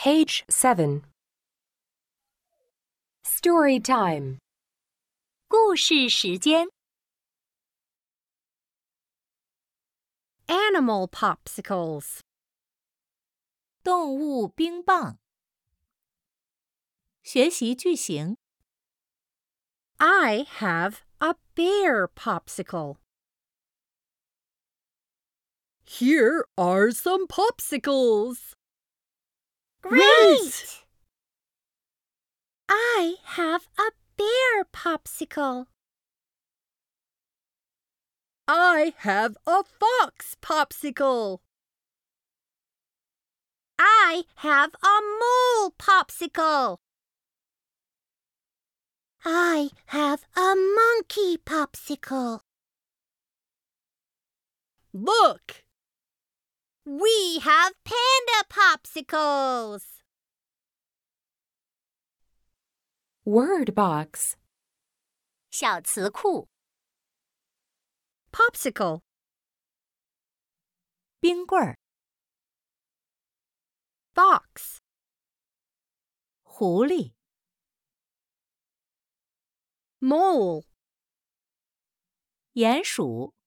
Page 7. Story time. 故事时间。 Animal popsicles. 动物冰棒。学习句型。 I have a bear popsicle. Here are some popsicles. Great! I have a bear popsicle. I have a fox popsicle. I have a mole popsicle. I have a monkey popsicle. Look! We have panda popsicles. Word box. 小词库。 Popsicle. 冰棍儿。 Fox. 狐狸。 Mole. 鼹鼠。